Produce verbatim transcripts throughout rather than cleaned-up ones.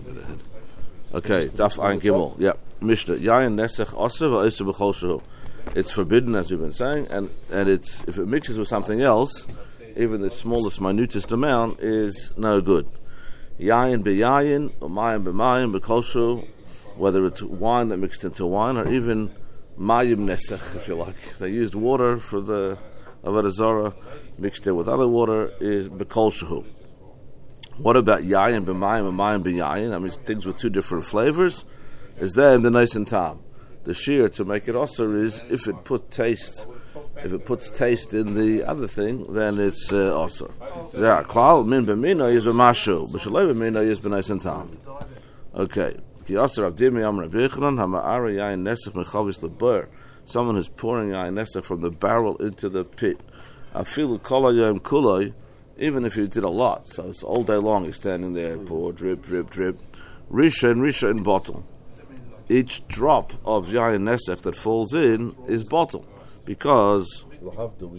ahead. Okay, Daf Ein Gimel. Yeah, Mishnah. Yayin nesech aser v'oser b'chol shehu. It's forbidden, as we've been saying, and, and it's if it mixes with something else, even the smallest, minutest amount is no good. Yayin b'yayin, or mayim b'mayim b'chol shehu, whether it's wine that mixed into wine, or even mayim nesech, if you like. They used water for the avodah zarah, mixed it with other water, is b'chol shehu. What about yayin b'mayim and mayim b'yayin? That means things with two different flavors. Is there in the nice and tam? The shear to make it also is if it put taste, if it puts taste in the other thing, then it's uh, also. Yeah, klal min b'mino is b'mashu, b'shalei b'mino is b'nice and tam. Okay. Ki aser avdimi am Rabbi Yochanan hama'ara yayin nesach mechavis lebur. Someone who's pouring yayin nesach from the barrel into the pit. Afilu kol hayom kuloi. Even if he did a lot, so it's all day long he's standing there, pour, drip, drip, drip. Risha and Risha in bottle. Each drop of yayin nesech that falls in is bottle, because lahavdil,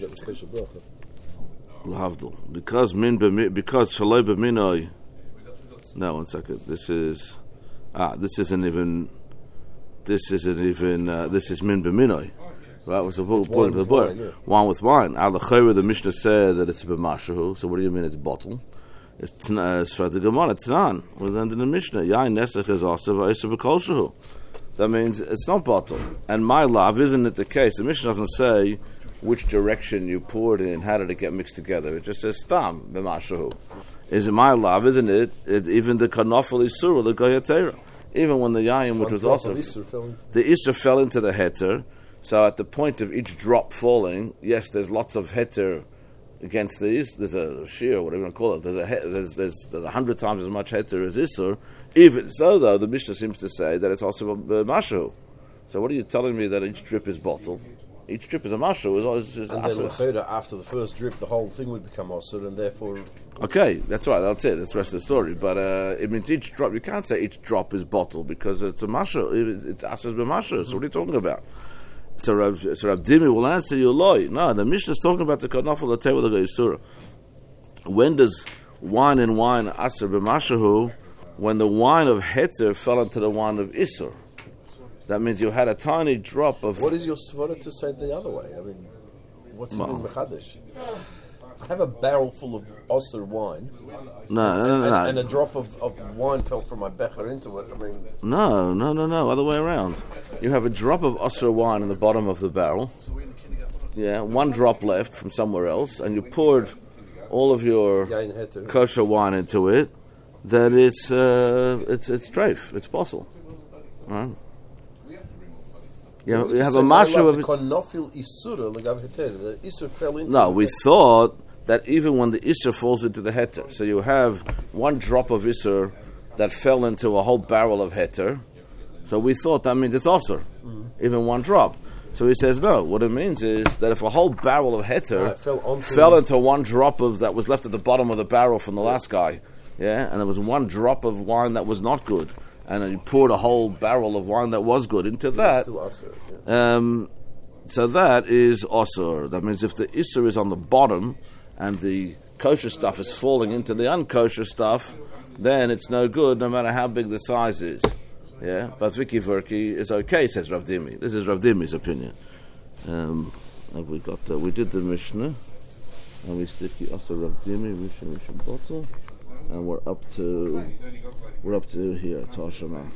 because min b'mi, because shaloi b'minoi. No, one second. This is ah, this isn't even. This isn't even. Uh, this is min b'minoi. Right, was the point of the book. Yeah. Wine with wine. Al the the Mishnah said that it's a b'mashahu. So what do you mean it's bottle? It's for the Gemara. It's not. Well, then in the Mishnah, yayin nesach is also v'ayisa b'kol shehu. That means it's not bottle. And my love, isn't it the case? The Mishnah doesn't say which direction you poured it in. How did it get mixed together? It just says stam b'mashahu. Is it my love? Isn't it? it even the kanofel isur the goyatera. Even when the yayin, which was also the isur fell into the heter. So at the point of each drop falling, yes, there's lots of heter against these. There's a shear, whatever you want to call it. There's a he- there's there's there's a hundred times as much heter as isur. Even so, though, the Mishnah seems to say that it's also a mashu. So what are you telling me that each drip is bottled? Each drip is a mashu. Is is and then after the first drip, the whole thing would become osir, and therefore. Okay, that's right. That's it. That's the rest of the story. But uh, it means each drop. You can't say each drop is bottled because it's a mashu. It's, it's asr b'mashu. Mm-hmm. So what are you talking about? So Rav, so Rav Dimi will answer you, loy. No, the Mishnah is talking about the kanafel the table of the Yisura. When does wine and wine aser b'mashahu? When the wine of heter fell into the wine of isur. That means you had a tiny drop of. What is your svara to say the other way? I mean, what's well, in mechadish? I have a barrel full of osir wine. No, no, no, and, no, no. And a drop of, of wine fell from my becher into it. I mean, no, no, no, no. Other way around. You have a drop of osir wine in the bottom of the barrel. Yeah, one drop left from somewhere else, and you poured all of your kosher wine into it. Then it's uh, it's it's treif. It's possible. Right? You, you have so a mashu of it. No, we thought that even when the isur falls into the heter, so you have one drop of isur that fell into a whole barrel of heter, so we thought that means it's osir, mm-hmm. even one drop. So he says no. What it means is that if a whole barrel of heter right, fell, fell into one drop of that was left at the bottom of the barrel from the yeah. last guy, yeah, and there was one drop of wine that was not good, and then you poured a whole barrel of wine that was good into that. Osir, yeah. Um, so that is osir. That means if the isur is on the bottom and the kosher stuff is falling into the unkosher stuff, then it's no good, no matter how big the size is. Yeah, but Vicky Verki is okay, says Rav Dimi. This is Rav Dimi's opinion. Um, have we got uh, we did the Mishnah, and we sticky also Rav Dimi, Mishnah, Mishnah bottle, and we're up to we're up to here Toshima.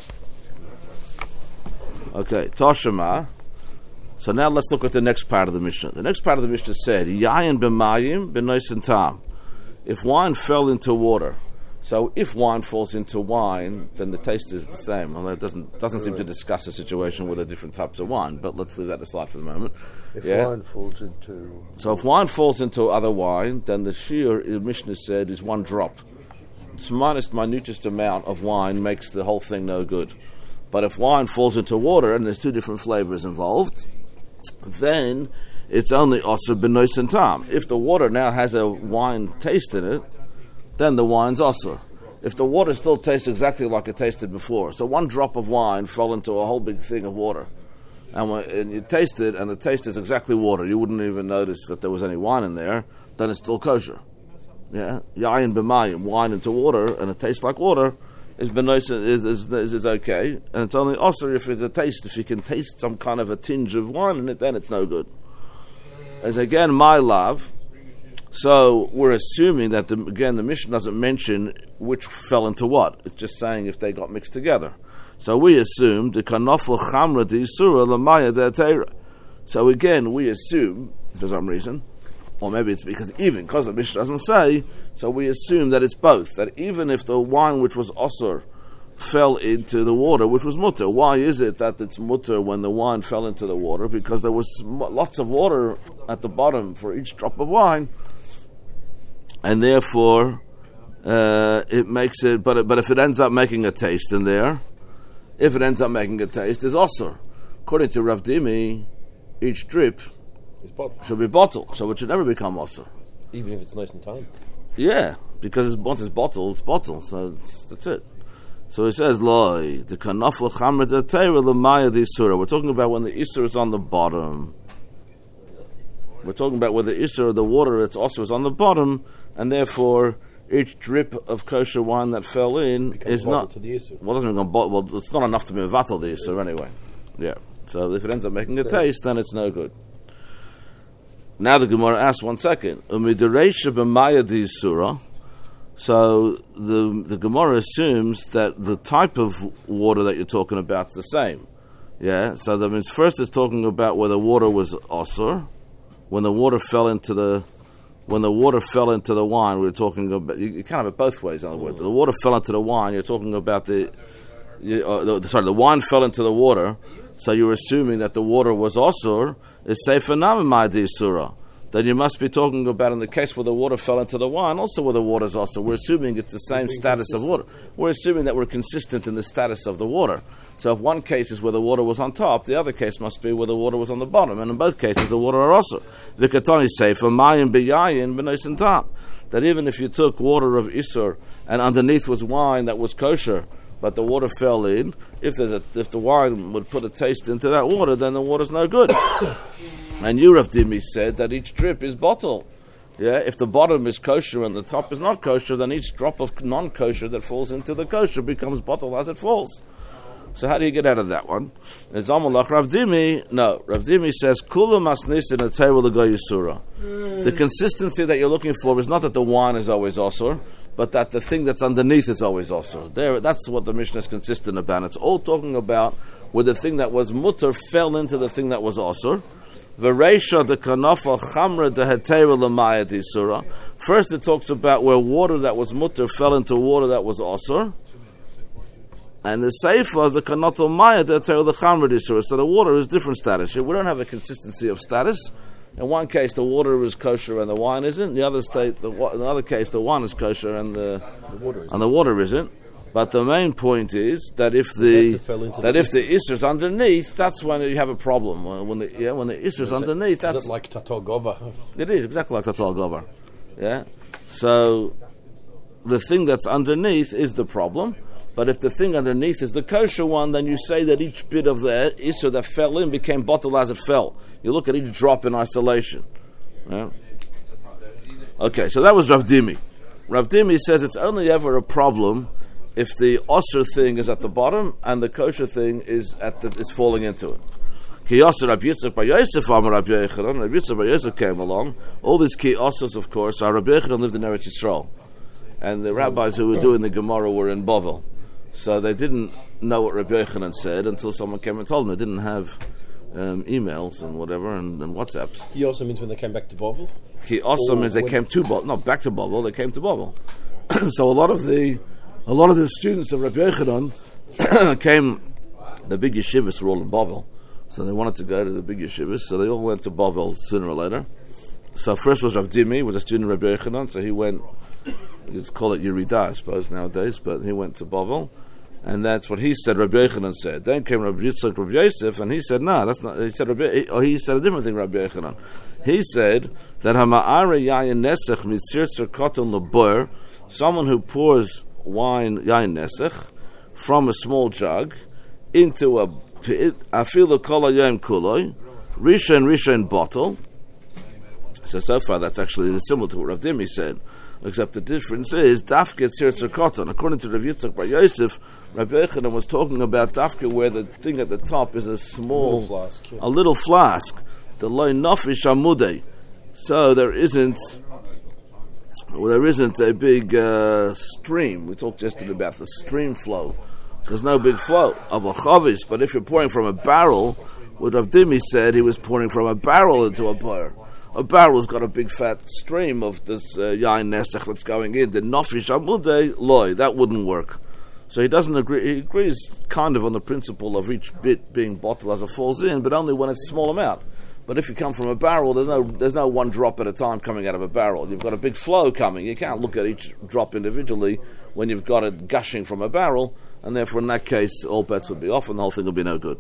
Okay, Toshima. So now let's look at the next part of the Mishnah. The next part of the Mishnah said, Yayin b'mayim b'nois and tam. If wine fell into water, so if wine falls into wine, then the taste is the same. Although it doesn't doesn't seem to discuss the situation with the different types of wine, but let's leave that aside for the moment. If yeah? wine falls into... So if wine falls into other wine, then the shear, the Mishnah said, is one drop. The smallest, minutest amount of wine makes the whole thing no good. But if wine falls into water, and there's two different flavors involved, then it's only osir b'nois and tam. If the water now has a wine taste in it, then the wine's osir. If the water still tastes exactly like it tasted before, so one drop of wine fell into a whole big thing of water, and, when, and you taste it, and the taste is exactly water, you wouldn't even notice that there was any wine in there, then it's still kosher. Yeah, yayin b'mayim, wine into water, and it tastes like water, is benois is, is is is okay, and it's only also if it's a taste. If you can taste some kind of a tinge of wine in it, then it's no good. As again, my love. So we're assuming that the, again the Mishnah doesn't mention which fell into what. It's just saying if they got mixed together. So we assume the kanafel chamra di surah lamaya de teira. So again we assume for some reason, or maybe it's because even because the Mishnah doesn't say, so we assume that it's both. That even if the wine which was osur fell into the water, which was mutter. Why is it that it's mutter when the wine fell into the water? Because there was lots of water at the bottom for each drop of wine, and therefore uh, it makes it. But but if it ends up making a taste in there, if it ends up making a taste, is osur. According to Rav Dimi, each drip should be bottled, so it should never become osur. Even if it's nice and tiny. Yeah, because it's, once it's bottled, it's bottled. So that's it. So he says, "Loi the kanafel chamra de teira lemaya di surah." We're talking about when the isur is on the bottom. We're talking about where the isur, the water, it's also is on the bottom, and therefore each drip of kosher wine that fell in is not. To the isur. Well, doesn't mean well, it's not enough to be mevatel the isur anyway. Yeah. So if it ends up making a taste, then it's no good. Now the Gemara asks, one second, umidereisha b'maya di surah. So the the Gemara assumes that the type of water that you're talking about is the same. Yeah, so that means first it's talking about where the water was osur, when the water fell into the when the water fell into the wine. We're talking about you, you can't have it both ways. In other words, the water fell into the wine. You're talking about the, you, uh, the sorry, the wine fell into the water. So you're assuming that the water was osur. Is sefer namimai di surah. Then you must be talking about in the case where the water fell into the wine, also where the water is also. We're assuming it's the same status of water. We're assuming that we're consistent in the status of the water. So if one case is where the water was on top, the other case must be where the water was on the bottom. And in both cases, the water are also. Vikatani say for mayin biyayin b'nois and top. That even if you took water of isur and underneath was wine that was kosher, but the water fell in, if there's a, if the wine would put a taste into that water, then the water's no good. And you, Rav Dimi, said that each drip is bottled. Yeah, if the bottom is kosher and the top is not kosher, then each drop of non-kosher that falls into the kosher becomes bottled as it falls. So how do you get out of that one? Is Amalach Rav Dimi? No, Rav Dimi says Kula masnis in a table to go yisura. The consistency that you're looking for is not that the wine is always osur, but that the thing that's underneath is always osur. There, that's what the Mishnah is consistent about. It's all talking about where the thing that was mutter fell into the thing that was osur. V'reisha de kanafa chamra de hetera l'maya di surah. First, it talks about where water that was mutter fell into water that was osur, and the seifa is the kanato maya de hetera l'chamra di surah. So the water is different status. We don't have a consistency of status. In one case, the water is kosher and the wine isn't. In the other state, the, in the other case, the wine is kosher and the, the water isn't. and the water isn't. But the main point is that if the that if the isur is underneath, that's when you have a problem. When the yeah, when the isur is underneath, it, that's is it like tator gova. It is exactly like tator gova. Yeah. So the thing that's underneath is the problem. But if the thing underneath is the kosher one, then you say that each bit of the isur that fell in became bottled as it fell. You look at each drop in isolation. Yeah. Okay, so that was Rav Dimi. Rav Dimi says it's only ever a problem if the osur thing is at the bottom and the kosher thing is at the, is falling into it. Ki osur Rabbi Yitzchak bar Yosef Amar Rabbi Yochanan. Rabbi Yitzchak bar Yosef came along. All these ki osurs, of course, are Rabbi Yochanan lived in Eretz Yisrael, and the rabbis who were doing the Gemara were in Bavel, so they didn't know what Rabbi Yochanan said until someone came and told them. They didn't have um, emails and whatever and, and WhatsApps. Ki osur means when they came back to Bavel. Ki osur means they came to Bavel, not back to Bavel. They came to Bavel. So a lot of the A lot of the students of Rabbi Yochanan came, the big yeshivas were all in Bavel, so they wanted to go to the big yeshivas, so they all went to Bavel sooner or later. So first was Rav Dimi, was a student of Rabbi Yochanan, so he went, you'd call it Yerida, I suppose, nowadays, but he went to Bavel, and that's what he said, Rabbi Yochanan said. Then came Rabbi Yitzchak, Rabbi Yosef, and he said, no, that's not, he said, Rabbi, or he said a different thing, Rabbi Yochanan. He said that Hama'ara yayin nesech mitzir tzirkoton lebur, someone who pours wine yain nesech from a small jug into a afilu kol hayom kuloi rishon rishon bottle. So so far that's actually similar to what Rav Dimi said. Except the difference is Dafke Tzirtzer Koton. According to Rav Yitzchak Bar Yosef, Rabbi Yochanan was talking about Dafke where the thing at the top is a small, little flask, yeah. a little flask. The loy nafish amudei. So there isn't, well, there isn't a big uh, stream. We talked yesterday about the stream flow. There's no big flow of a chavis, but if you're pouring from a barrel, what Rav Dimi said, he was pouring from a barrel into a bar. A barrel's got a big fat stream of this uh, yain nesach that's going in. The nafish amudei loy, that wouldn't work. So he doesn't agree. He agrees kind of on the principle of each bit being bottled as it falls in, but only when it's a small amount. But if you come from a barrel, there's no there's no one drop at a time coming out of a barrel. You've got a big flow coming. You can't look at each drop individually when you've got it gushing from a barrel, and therefore in that case all bets would be off and the whole thing would be no good.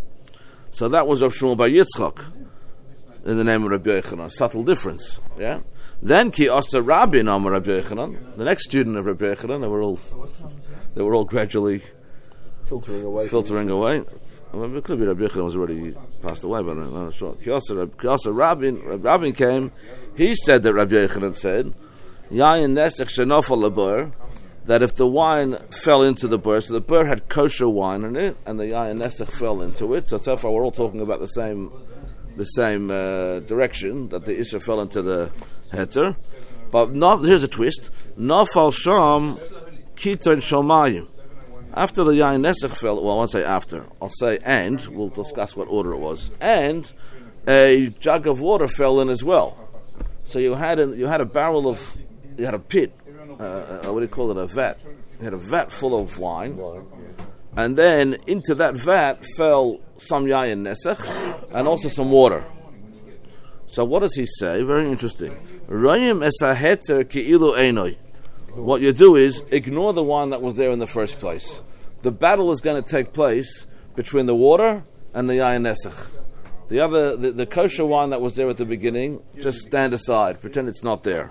So that was Rav Shmuel Bar Yitzchak in the name of Rabbi Yochanan. Subtle difference, yeah. Then Ki Asa Rabin Amar Rabbi Yochanan, the next student of Rabbi Yochanan, they were all they were all gradually filtering away. Filtering away. Well, it could be Rabbi Yochanan was already passed away by then. I'm sure. Ki Asa Rabin, Rabin came. He said that Rabbi Yochanan said, Yayin Nesach Shenofal Labur, that if the wine fell into the bur, so the bur had kosher wine in it, and the yayin nesach fell into it. So so far we're all talking about the same, the same uh, direction, that the isha fell into the heter. But no, here's a twist: nafal sham kiton shomayim. After the yayin nesach fell, well, I won't say after. I'll say and. We'll discuss what order it was. And a jug of water fell in as well. So you had a, you had a barrel of, you had a pit. Uh, what do you call it? A vat. You had a vat full of wine, and then into that vat fell some yayin nesach and also some water. So what does he say? Very interesting. Rayim esaheter ki'ilu einoi. What you do is ignore the wine that was there in the first place. The battle is going to take place between the water and the yayin nesach. The other, the, the kosher wine that was there at the beginning, just stand aside, pretend it's not there.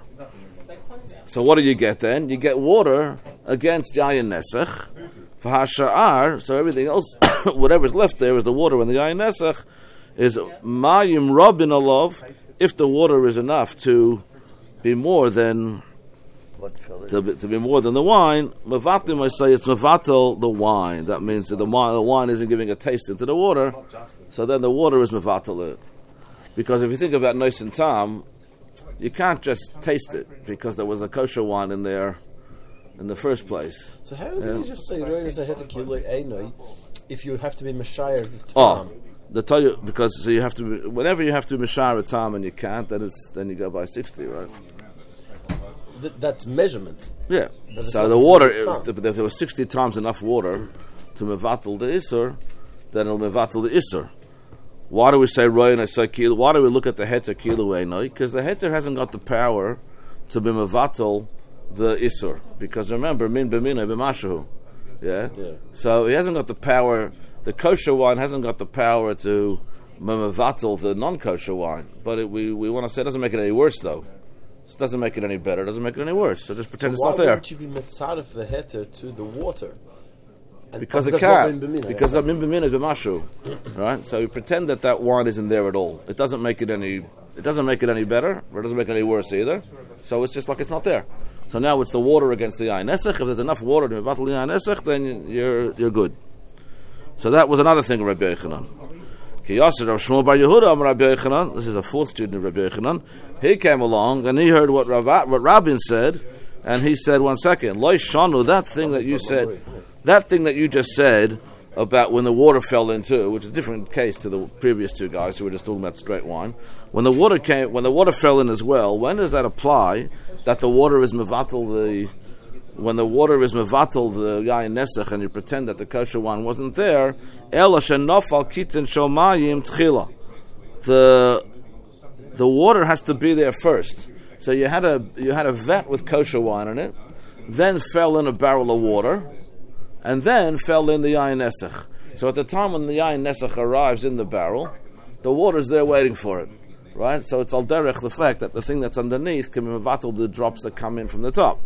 So what do you get then? You get water against yayin nesach. For hasha'ar, so everything else, whatever's left there is the water and the yayin nesach is mayim rabin alov. If the water is enough to be more than to be, to be more than the wine, mevatim, I say it's mevatel the wine. That means that the wine, the wine isn't giving a taste into the water. So then the water is mevatel it. Because if you think about Nois and Tam, you can't just taste it because there was a kosher wine in there in the first place. So how does yeah. he just say if you have to be Meshayar at the time? Oh, they tell you because so you have to be, whenever you have to be Meshayar at time and you can't, then it's then you go by sixty, right? Th- that's measurement. Yeah. So the water, if, the, if there was sixty times enough water to mevatel the isur, then it'll mevatel the isur. Why do we say roy and I say kilo? Why do we look at the heter kilo einoi? Because the heter hasn't got the power to be mevatel the isur. Because remember, min b'minoi b'mashahu. Yeah? yeah. So he hasn't got the power. The kosher wine hasn't got the power to mevatel the non-kosher wine. But it, we we want to say it doesn't make it any worse though. It doesn't make it any better. It doesn't make it any worse. So just pretend so it's not there. Why wouldn't you be metzaref the heter to the water? And because it can't. Because that min b'min is b'mashu, right? So we pretend that that wine isn't there at all. It doesn't make it any. It doesn't make it any better, or it doesn't make it any worse either. So it's just like it's not there. So now it's the water against the yayin nesach. If there's enough water to battle the yayin nesach, then you're you're good. So that was another thing of Rabbi Yochanan. Ki Yasser Rav Shmuel Bar Yehuda Amar Rabbi Yochanan. This is a fourth student of Rabbi Yochanan. He came along and he heard what Rav, what Rabin said, and he said, "One second, Lo shanu, that thing that you said." That thing that you just said about when the water fell into, which is a different case to the previous two guys who were just talking about straight wine. When the water came, when the water fell in as well, when does that apply? That the water is mevatel the, when the water is mevatel the yayin nesach, and you pretend that the kosher wine wasn't there. Ela shenofal kitin shomayim tchila. The the water has to be there first. So you had a you had a vat with kosher wine in it, then fell in a barrel of water. And then fell in the yayin nesach. So at the time when the yayin nesach arrives in the barrel, the water's there waiting for it, right? So it's al derech the fact that the thing that's underneath can be mevatel the drops that come in from the top.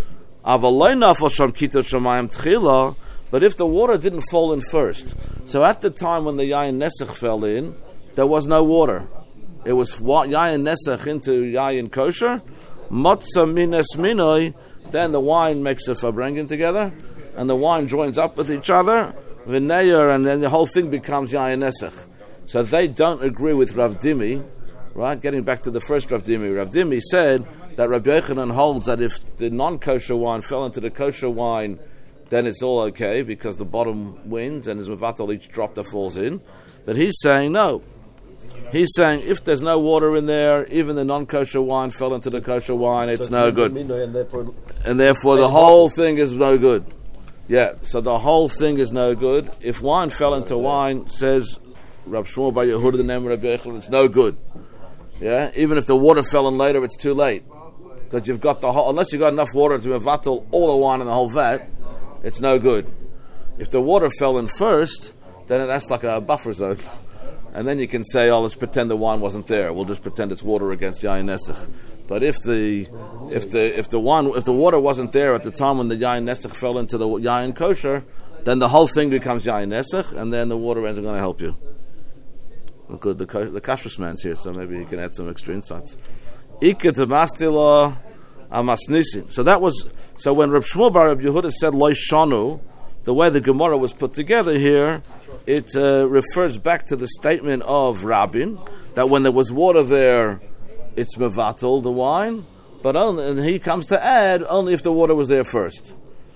But if the water didn't fall in first, so at the time when the yayin nesach fell in, there was no water. It was yayin nesach into yayin kosher, Motza minas minoi, then the wine makes a farbrengen together, and the wine joins up with each other, v'neyer, and then the whole thing becomes yayin nesach. So they don't agree with Rav Dimi, right? Getting back to the first Rav Dimi, Rav Dimi said that Rabbi Yochanan holds that if the non-kosher wine fell into the kosher wine, then it's all okay because the bottom wins and is mevatel each drop that falls in. But he's saying no. He's saying if there's no water in there, even the non-kosher wine fell into the kosher wine, it's, so it's no good. And therefore, and therefore the whole thing is no good. Yeah, so the whole thing is no good. If wine fell into wine, says Rab Shmuel Bar Yehuda, the name of Rabbi Yochanan, it's no good. Yeah, even if the water fell in later, it's too late. Because you've got the whole, unless you've got enough water to mevatel all the wine in the whole vat, it's no good. If the water fell in first, then that's like a buffer zone. And then you can say, oh, let's pretend the wine wasn't there. We'll just pretend it's water against yayin nesach. But if the if the if the wine if the water wasn't there at the time when the yayin nesach fell into the yayin kosher, then the whole thing becomes yayin nesach, and then the water ends up going to help you. Good, the the kashrus man's here, so maybe he can add some extra insights. Ika mastila amasnisin. So that was so when Reb Shmuel Bar Reb Yehuda said lo shanu, the way the Gemara was put together here, it uh, refers back to the statement of Rabin that when there was water there, it's mevatel the wine, but only, and he comes to add only if the water was there first.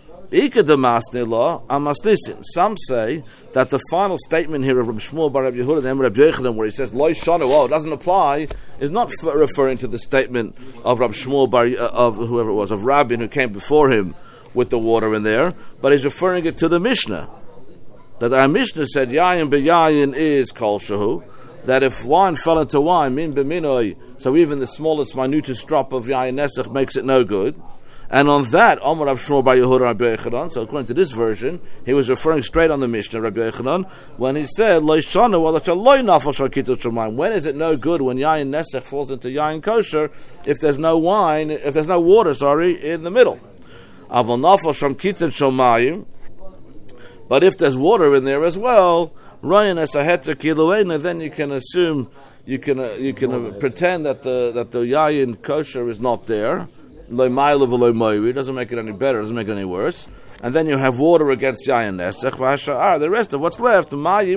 Some say that the final statement here of Reb Shmuel Bar Reb Yehuda and Reb Yochanan, where he says Lo Shanu, oh, it doesn't apply, is not f- referring to the statement of Reb Shmuel Bar uh, of whoever it was of Rabin who came before him with the water in there, but he's referring it to the Mishnah. That our Mishnah said Yayin beYayin is Kol Shahu. That if wine fell into wine, min b'minoi, so even the smallest, minutest drop of Yayin Nesach makes it no good. And on that, Amar Rav Shmuel Bar Yehuda Rabbi Yochanan, so according to this version, he was referring straight on the Mishnah, Rabbi Yochanan, when he said, Lo shana wa lo nafal shal kitut shamayim. When is it no good when Yayin Nesach falls into Yayin Kosher if there's no wine, if there's no water, sorry, in the middle? Aval nafal shal kitut shamayim. But if there's water in there as well, Ryan as a heter kiluena, then you can assume, you can uh, you can uh, pretend that the that the Yayin Kosher is not there. It doesn't make it any better, it doesn't make it any worse. And then you have water against Yayin Nesach. The rest of what's left, the water is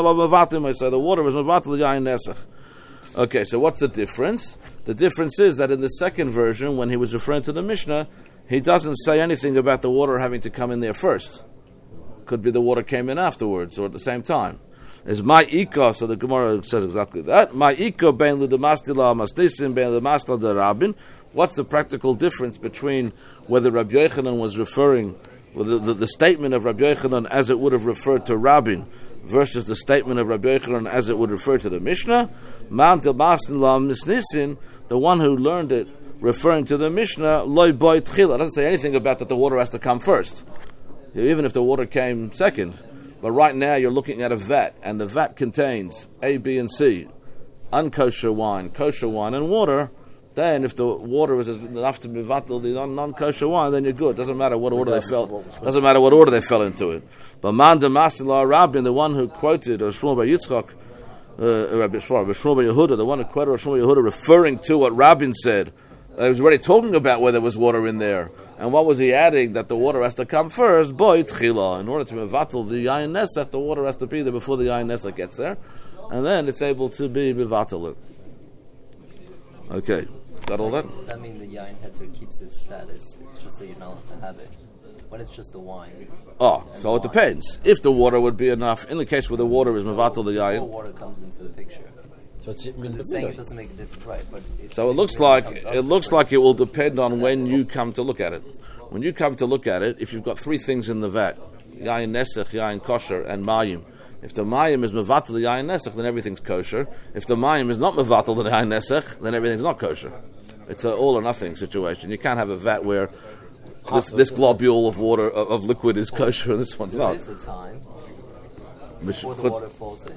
Mevatel Yayin Nesach. Okay, so what's the difference? The difference is that in the second version, when he was referring to the Mishnah, he doesn't say anything about the water having to come in there first. Could be the water came in afterwards or at the same time. Is my iko, so the Gemara says exactly that. My iko ben l'demastila mastisim ben l'demastila derabin. What's the practical difference between whether Rabbi Yochanan was referring, well, the, the, the statement of Rabbi Yochanan as it would have referred to Rabin versus the statement of Rabbi Yochanan as it would refer to the Mishnah? Man d'mastila misnisin, the one who learned it referring to the Mishnah, loy boy tchila, doesn't say anything about that the water has to come first, even if the water came second. But right now you're looking at a vat, and the vat contains A, B, and C, unkosher wine, kosher wine, and water. Then if the water is enough to be vatal, the non-kosher wine, then you're good. Doesn't matter what order they fell. Doesn't matter what order they fell into it. But Man Demasila Rabin, the one who quoted or Shmuel Bar Yitzchak, uh, Rabbi Shmuel Bar Yehuda, the one who quoted Shmuel Bar Yehuda, referring to what Rabin said. He was already talking about where there was water in there. And what was he adding? That the water has to come first. Boy, tchila. In order to mevatel the yayin nesach, the water has to be there before the yayin nesach gets there. And then it's able to be mevatel it. Okay. Got all that? Does that mean the yayin heter keeps its status? It's just that you're not allowed to have it. When it's just the wine. Oh, so wine. It depends. If the water would be enough, in the case where the water is mevatel the yayin. Before water comes into the picture. So it's, it's saying it doesn't make a difference, right? But so it looks like it looks like it will depend on when you come to look at it. When you come to look at it, if you've got three things in the vat, yayin nesach, yayin kosher, and mayim. If the mayim is mevatel the yayin nesach, then everything's kosher. If the mayim is not mevatel the yayin nesach, then everything's not kosher. It's an all or nothing situation. You can't have a vat where this, this globule of water of, of liquid is kosher and this one's there not. There is a time before the water falls in.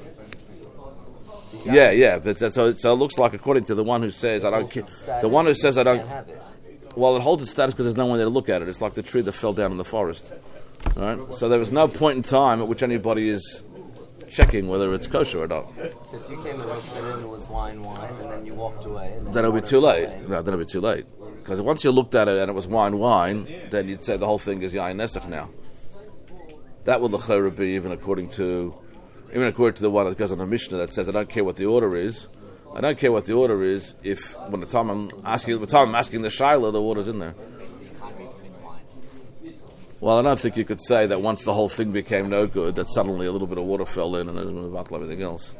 Yeah, yeah, but so, so it looks like, according to the one who says I don't, the one who says I don't. Well, it holds its status because there's no one there to look at it. It's like the tree that fell down in the forest. Right? So there was no point in time at which anybody is checking whether it's kosher or not. So if you came and looked at it and it was wine, wine, and then you walked away, and then, then it'll be too late. No, then it'll be too late. Because once you looked at it and it was wine, wine, then you'd say the whole thing is yayin nesach now. That would l'chorah be even according to, even according to the one that goes on the Mishnah that says, I don't care what the order is. I don't care what the order is if when the time I'm asking, the time I'm asking the shaila, the water's in there. Basically, you can't read between the lines. Well, I don't think you could say that once the whole thing became no good, that suddenly a little bit of water fell in and it was about everything else.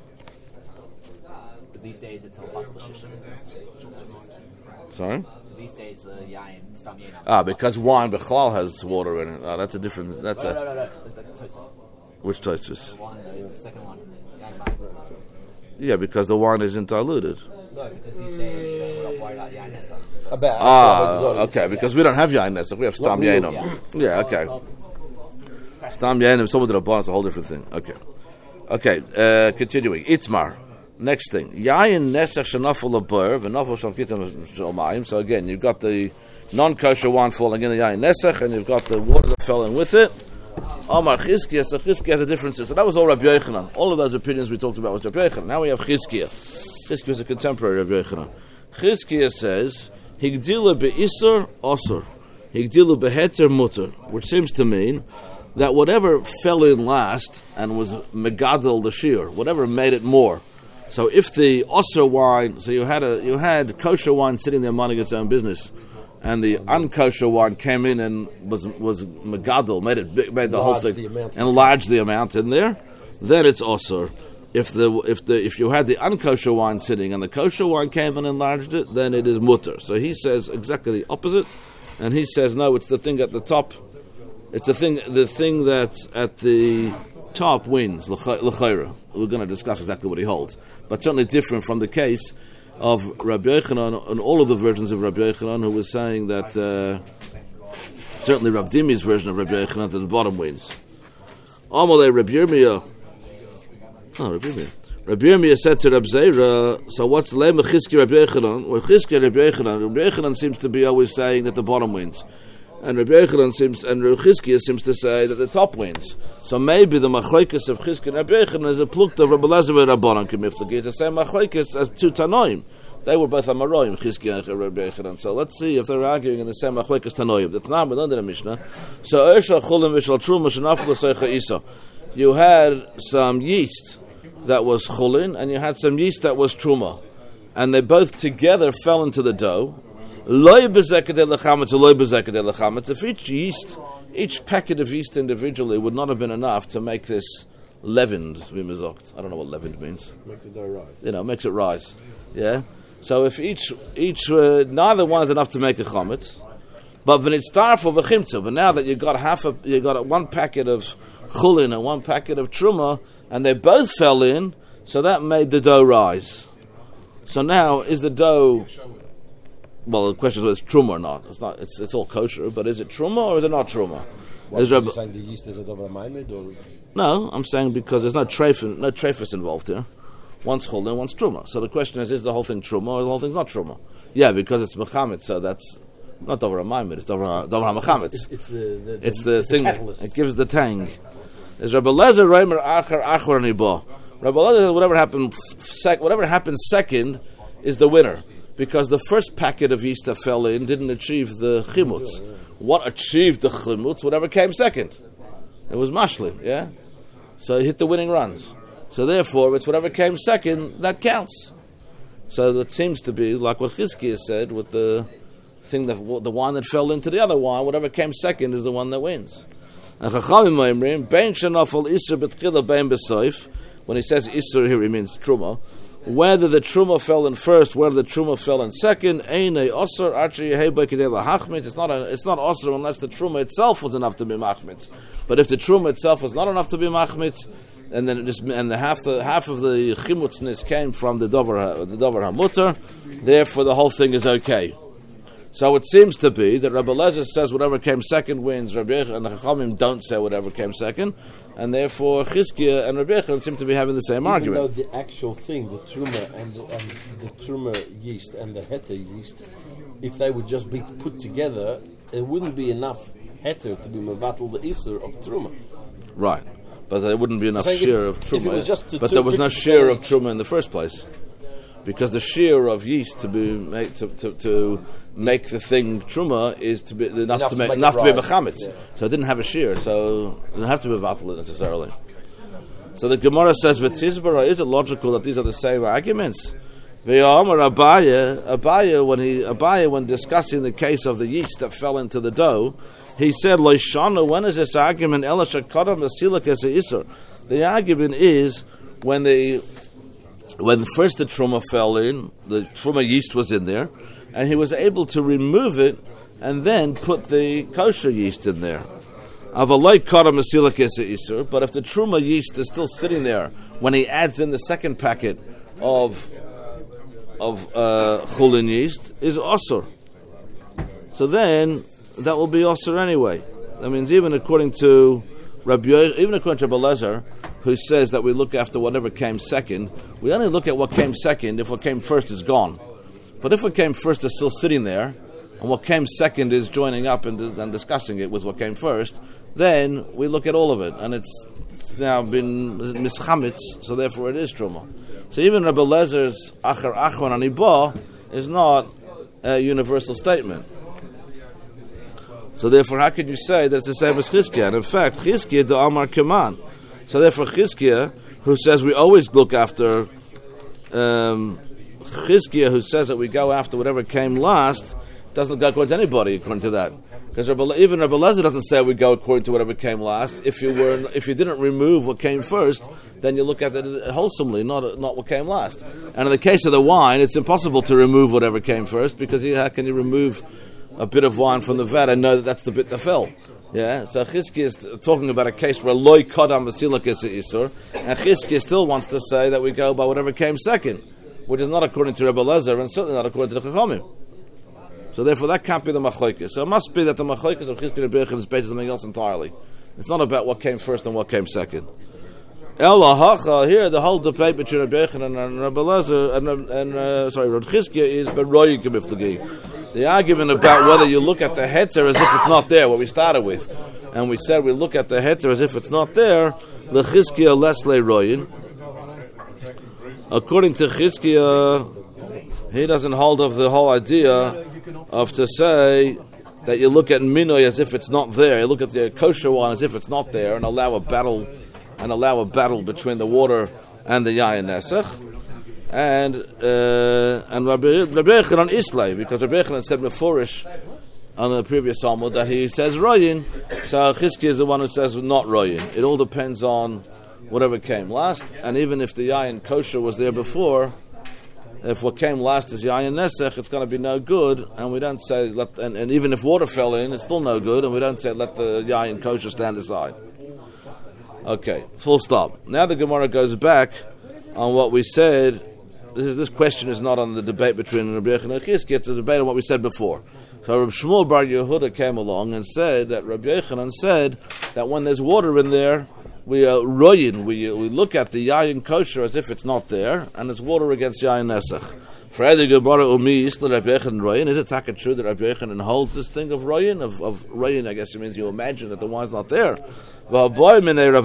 But these days, it's all batal l'shishim. Sorry? These days, the yayin, stam yayin. Ah, because wine b'chlal has water in it. Ah, that's a different. That's No, a no, no, no. The, the Tosfos. which Tosfos? The one, the second one. Yayin back. Yeah, because the wine isn't diluted. No, because these days, you know, we're not worried about yayin nesach. So About Ah, okay, because we don't have yain nesach, we have stam Not real, yainim. Yeah, okay. Stam yainim, someone did a bar, it's a whole different thing. Okay. Okay, uh, continuing. Itmar. Next thing. Yain nesach shenafel labur, v'nafel shamkitam shalmayim. So again, you've got the non-kosher wine falling in the yain nesach, and you've got the water that fell in with it. Amar Chizkiah, so Chizkiah has a difference. So that was all Rabbi Yochanan. All of those opinions we talked about was Rabbi Yochanan. Now we have Chizkiah. Chizkiah is a contemporary of Rabbi Yochanan. Chizkiah says, Higdila be'isur osur, Higdila be'heter mutter, which seems to mean that whatever fell in last and was megadol the shir, whatever made it more. So if the osur wine, so you had a you had kosher wine sitting there minding its own business, and the unkosher wine came in and was was megadol, made it big, made the whole thing, enlarged the amount in there, then it's osur. If the if the if you had the unkosher wine sitting and the kosher wine came and enlarged it, then it is mutter. So he says exactly the opposite, and he says no, it's the thing at the top. It's the thing the thing that's at the top wins l'chayra. We're going to discuss exactly what he holds, but certainly different from the case of Rabbi Yochanan and all of the versions of Rabbi Yochanan, who was saying that uh, certainly Rabbi Dimi's version of Rabbi Yochanan that the bottom wins. Amalei Rabbi Yirmiyah. Oh, Rabbi Yirmiyah. Rabbi Yirmiyah said to Rabbi Zeira, so what's the lema Chizkiah Rabbi Yochanan? Well, Chizkiah Rabbi Yochanan, Rabbi Yochanan seems to be always saying that the bottom wins. And Rabbi Yochanan seems, and Rabbi Chizkiah seems to say that the top wins. So maybe the machlokes of Chizkiah and Rabbi Yochanan is a plukt of Rabbi Elazar and Rabbanan K'miftagi. It's the same machlokes as two Tanoim. They were both Amoraim, Chizkiah and Rabbi Yochanan. So let's see if they're arguing in the same machlokes Tanoim. The Tanam we learned in the Mishnah. So Ersha Chulim V'Shal Truma Shenafel L'Seicha Isa. You had some yeast that was chulin, and you had some yeast that was truma, and they both together fell into the dough. Loy bezekadei lechametz, loy bezekadei lechametz. If each yeast, each packet of yeast individually would not have been enough to make this leavened, v'mizokt. I don't know what leavened means. Makes it rise. You know, makes it rise. Yeah. So if each each uh, neither one is enough to make a chametz, but when it's tar for v'chimtza. But now that you got half a, you got one packet of chulin and one packet of truma, and they both fell in, so that made the dough rise. So now, is the dough? Well, the question is whether it's truma or not. It's not. It's it's all kosher, but is it truma or is it not truma? What, Is are Reb- you saying the yeast is a dover maimed or? No, I'm saying because there's no treif, no treifus involved here. One's chulin, one's truma. So the question is: is the whole thing truma or the whole thing's not truma? Yeah, because it's mechamet, so that's not dover maimed. It's dover dover mechamet. It's, it's the, the, the It's the thing. catalyst. It gives the tang. Is Rabbi Elazar Reimer Achar Achor Nibo? Rabbi Elazar says whatever happened, sec, whatever happened second is the winner, because the first packet of yeast that fell in didn't achieve the chimutz. What achieved the chimutz? Whatever came second. It was mashlim, yeah. So it hit the winning runs. So therefore, it's whatever came second that counts. So that seems to be like what Chizkiah said with the thing that the wine that fell into the other wine. Whatever came second is the one that wins. And Chachamim Oimrim, Bein Shenafel Isur B'Tchila Bein B'Soif. When he says Isur here, he means Truma. Whether the Truma fell in first, whether the Truma fell in second, Einei Osur Archi Yehei B'Kedei Lahachmitz. It's not a, it's not Osur unless the Truma itself was enough to be Machmitz. But if the Truma itself was not enough to be Machmitz, and then it just and the half the half of the Chimutznis came from the Dover the Dover HaMutter, therefore the whole thing is okay. So it seems to be that Rabbi Elazar says whatever came second wins, Rabbi Yochanan and the Chachamim don't say whatever came second, and therefore Chizkiah and Rabbi Yochanan seem to be having the same Even argument. though the actual thing, the truma and the, and the truma yeast and the heter yeast, if they would just be put together, it wouldn't be enough heter to be mevatel the isur of truma. Right, but there wouldn't be enough So if- share of if it Truma. was just the But two there was no fifty share of percent Truma in the first place. because the shear of yeast to be make, to, to, to make the thing truma is to be enough, enough to make, to make enough to be mechametz. Yeah. So it didn't have a shear, so it didn't have to be vatal necessarily. So the Gemara says, "V'tizbara, is it logical that these are the same arguments?" V'yamar Abaye, Abaye when he Abaye when discussing the case of the yeast that fell into the dough, he said, "Loishana, when is this argument? Ela shekadam asilik as isur." The argument is when the when first the truma fell in, the truma yeast was in there, and he was able to remove it and then put the kosher yeast in there. But if the truma yeast is still sitting there when he adds in the second packet of of uh, chulin yeast, is osur. So then that will be osur anyway. That means even according to Rabbi, even according to Rabbi Lezer, who says that we look after whatever came second, we only look at what came second if what came first is gone. But if what came first is still sitting there, and what came second is joining up and, and discussing it with what came first, then we look at all of it, and it's now been mischametz, so therefore it is truma. So even Rabbi Lezer's achar achron anibah is not a universal statement. So therefore, how can you say that it's the same as Chizkiah? And in fact, Chizkiah the Amar Keman. So therefore, Chizkiah, who says we always look after, um, Chizkiah, who says that we go after whatever came last, doesn't go according to anybody according to that. Because even Rabbi Lezer doesn't say we go according to whatever came last. If you were, if you didn't remove what came first, then you look at it wholesomely, not not what came last. And in the case of the wine, it's impossible to remove whatever came first, because you, how can you remove a bit of wine from the vat and know that that's the bit that fell? Yeah, so Chizkiah is talking about a case where loy kadam v'silak is isur, and Chizkiah still wants to say that we go by whatever came second, which is not according to Rabbi Lezer and certainly not according to the Chachamim. So therefore, that can't be the machlokes. So it must be that the machlokes of Chizkiah and Rabbi Yechon is based on something else entirely. It's not about what came first and what came second. Ela hacha, here the whole debate between Rabbi Yechon and Rabbi Lezer and, and uh, sorry, Rabbi Chizkiah is beroyik miflagi. The argument about whether you look at the heter as if it's not there, what we started with, and we said we look at the heter as if it's not there. The Chizkiah less leiroyin. According to Chizkiah, he doesn't hold of the whole idea of to say that you look at minoy as if it's not there. You look at the kosher one as if it's not there, and allow a battle, and allow a battle between the water and the yayin nesach, and uh, and Rabbi Yechon on Islay, because Rabbi Yechon said meforish on the previous Talmud that he says royin. So Chizkiah is the one who says not royin. It all depends on whatever came last, and even if the yayin kosher was there before, if what came last is yayin nesech, it's going to be no good, and we don't say let. And, and even if water fell in, it's still no good, and we don't say let the yayin kosher stand aside. Okay, full stop. Now the Gemara goes back on what we said. This is, this question is not on the debate between Rabbi Yechon and Chizkiah. It's a debate on what we said before. So Rabbi Shmuel Bar Yehuda came along and said that Rabbi Yochanan said that when there's water in there, we uh, royin, we uh, we look at the yayin kosher as if it's not there, and it's water against yayin nesach. For either Gemara umi isla Rabbi Yochanan royin, is it taka true that Rabbi Yochanan holds this thing of royin of of royin? I guess it means you imagine that the wine's not there. What about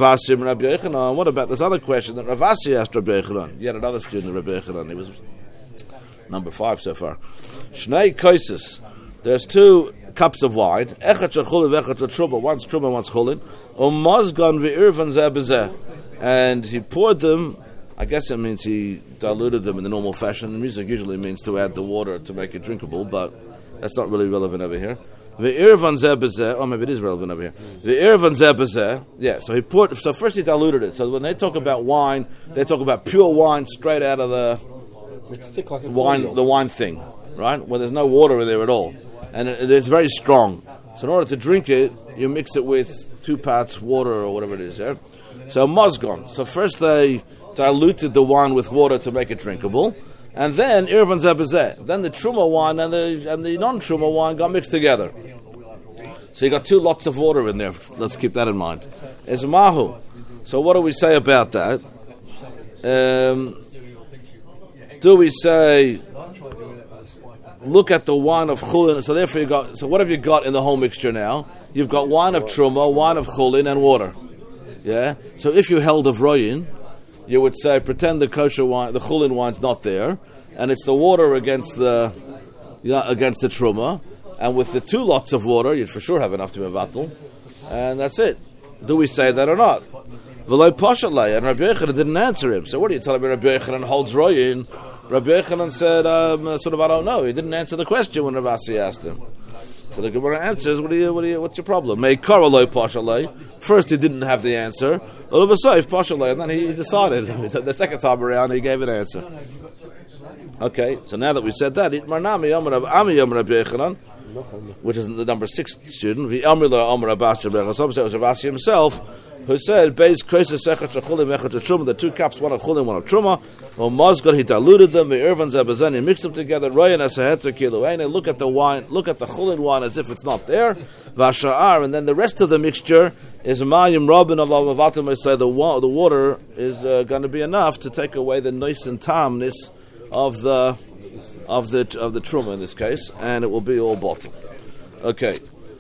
this other question that Rav Asi asked Rabbi Yochanan? Yet another student of Rabbi Yochanan. He was number five so far. Shnei koises. There's two cups of wine. Echat shechulin, echat shechulin. One's truma, one's chulin. Umazgan ve'irvan zeh. And he poured them. I guess it means he diluted them in the normal fashion. The music usually means to add the water to make it drinkable, but that's not really relevant over here. Ve'irvan zeh b'zeh. Oh, maybe it is relevant over here. Ve'irvan zeh b'zeh. Yeah. So he poured. So first he diluted it. So when they talk about wine, they talk about pure wine straight out of the it's thick like a wine, oil. the wine thing, right? Where there's no water in there at all. And it, it's very strong. So in order to drink it, you mix it with two parts water or whatever it is. Yeah? So mazgon. So first they diluted the wine with water to make it drinkable, and then irvan zebazeh. Then the truma wine and the and the non-truma wine got mixed together. So you got two lots of water in there. Let's keep that in mind. It's mahu. So what do we say about that? Um, do we say look at the wine of chulin? So therefore you got. So what have you got in the whole mixture now? You've got wine of truma, wine of chulin, and water. Yeah. So if you held of royin, you would say pretend the kosher wine, the chulin wine's not there, and it's the water against the yeah, against the truma, and with the two lots of water, you'd for sure have enough to be mevatel, and that's it. Do we say that or not? V'lo pashalei, and Rabbi Yochanan didn't answer him. So what are you telling me? Rabbi Yochanan holds royin. Rabbi Yochanan said, um, sort of, I don't know. He didn't answer the question when Rav Asi asked him. So the Gemara answers, what do you, what do you, what's your problem? Meikara lo pashalei. First he didn't have the answer. All of a sudden, pashalei, and then he decided. The second time around, he gave an answer. Okay, so now that we said that, Itmarnami Yom Rav Ami Yom Rabbi Yochanan, which is the number six student, the Amrila Amr Abbas Rabbi Yochanan, so it was Rav Asi himself, who said, Beis Koisa Sechet Shachulim Echet Truma, the two cups, one of Chulim, one of Truma, or Mozgar, he diluted them, the Irvan Zabazani, mixed them together, Royan Asahetzer Kilo, and look at the wine, look at the Chulim wine as if it's not there, Vasha'ar, and then the rest of the mixture is Mayim Robin Allah Mavatim, say the wa- the water is uh, going to be enough to take away the noise and tamness of the of the of the Truma in this case, and it will be all bottled. Okay.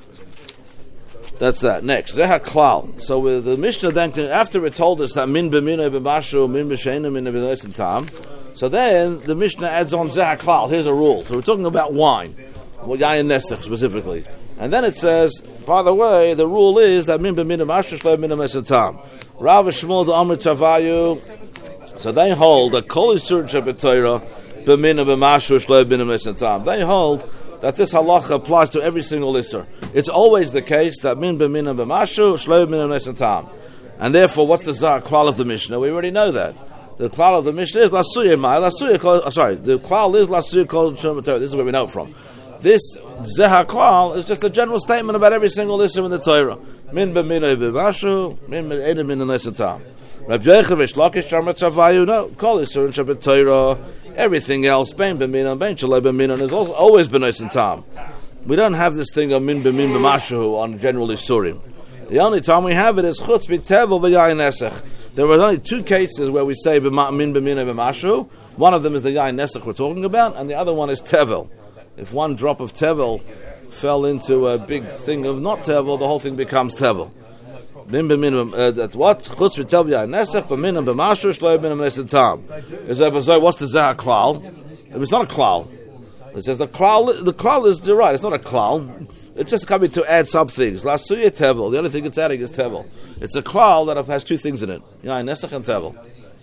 That's that. Next, Zeha Klal. So with the Mishnah then, after it told us that min b'mina b'mashu, min b'sheina min b'nesin tam, so then the Mishnah adds on Zeha Klal. Here's a rule. So we're talking about wine, well, yayin nesach specifically, and then it says, by the way, the rule is that min b'mina b'mashu shlo min b'nesin tam. Rav Shmuel d'Amr Tavayu. So they hold that kol isur shebetoira b'mina b'mashu shlo min b'nesin tam. They hold that this halacha applies to every single isser. It's always the case that min b'mina b'mashu, shlo min b'nesin tam. And therefore, what's the zah klal of the Mishnah? We already know that. The klal of the Mishnah is lasuya mai, lasuya kol, sorry, the klal is lasuya kol shematoyra. This is where we know it from. This zeha klal is just a general statement about every single isser in the Torah. Min b'mina b'mashu, min b'eina min b'nesin tam. Rabbi Yochanan v'Shlakish Amar Tzavayu, no, kol isur shebetoira. Everything else, bein b'minan, bein shalei b'minan, has always been nice and tam. We don't have this thing of min b'min b'mashu on general isurim. The only time we have it is chutz b'tevel v'yayin nesach. There are only two cases where we say min b'min b'mashu. One of them is the yayin nesach we're talking about, and the other one is tevel. If one drop of tevel fell into a big thing of not tevel, the whole thing becomes tevel. Min b'min uh, that what chutz b'tevel yayin nesach b'min b'mashu shlo min b'nesin tam. Is that so? What's the zeh klal? It's not a klal. It says the klal. The klal is you're right. It's not a klal. It's just coming to add some things. Lasuya tevel. The only thing it's adding is tevel. It's a klal that has two things in it. Yayin nesach and tevel.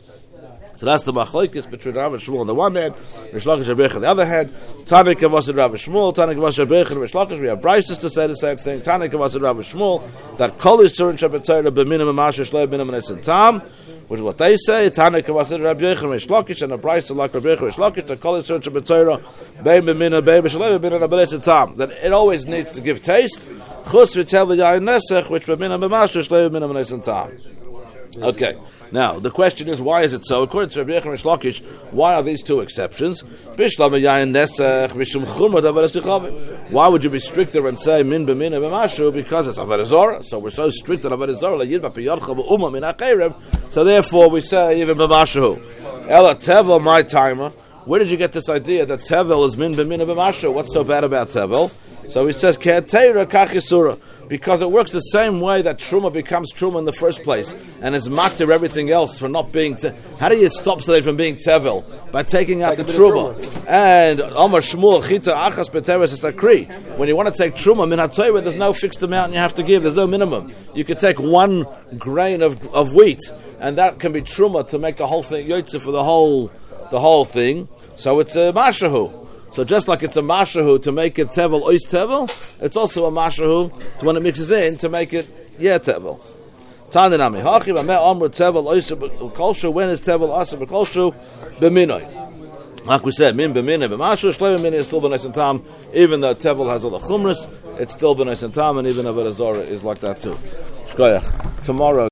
So that's the machlokes between Rav and Shmuel on the one hand, Rish Lakish and Rebbe on the other hand. Tana Kavas Rav and Shmuel, Tana Kavas Rebbe and Rish Lakish. We have Bryces to say the same thing. Tana Kavas Rav and Shmuel that kol is turin shebetoira b'minim b'mashu shlo b'minim b'nesin tam, which is what they say. Tana Kavas Rebbe and Rish Lakish and a Bryce like Rebbe and Rish Lakish that kol is turin shebetoira b'minim b'minim b'shlo b'minim b'nesin tam. That it always needs to give taste. Chutz v'tel v'yayin nesach, which b'minim b'mashu shlo b'minim b'nesin tam. Okay. Now, the question is, why is it so? According to Rabbi Yochanan and Lakish, why are these two exceptions? Why would you be stricter and say, min b'min b'mashu, because it's Avodah Zarah? So we're so strict on Avodah Zarah, so therefore we say, even b'mashu. Ela tevel, my timer. Where did you get this idea that tevel is min b'min b'mashu? What's so bad about tevel? So he says, Ke'atera kach yisura. Because it works the same way that truma becomes truma in the first place, and is matir everything else for not being. Te- How do you stop something from being tevel? By taking out take the truma. truma. And Omar Shmuel chita achas beteres esakri. When you want to take truma min haTorah, there's no fixed amount you have to give. There's no minimum. You could take one grain of, of wheat, and that can be truma to make the whole thing yotze for the whole the whole thing. So it's a mashahu. So just like it's a mashahu to make it tevel ois tevel, it's also a mashahu to when it mixes in to make it yeah tevel. Tananami hachi b'meh amru tevel ois b'kolshu. When is tevel asa b'kolshu? B'minoi. Like we said, min b'minoi b'mashu shlo b'minoi is still b'neis and tam. Even though tevel has all the chumras, it's still b'neis and tam, and even Avodah Zarah is like that too. Shkoyach. Tomorrow.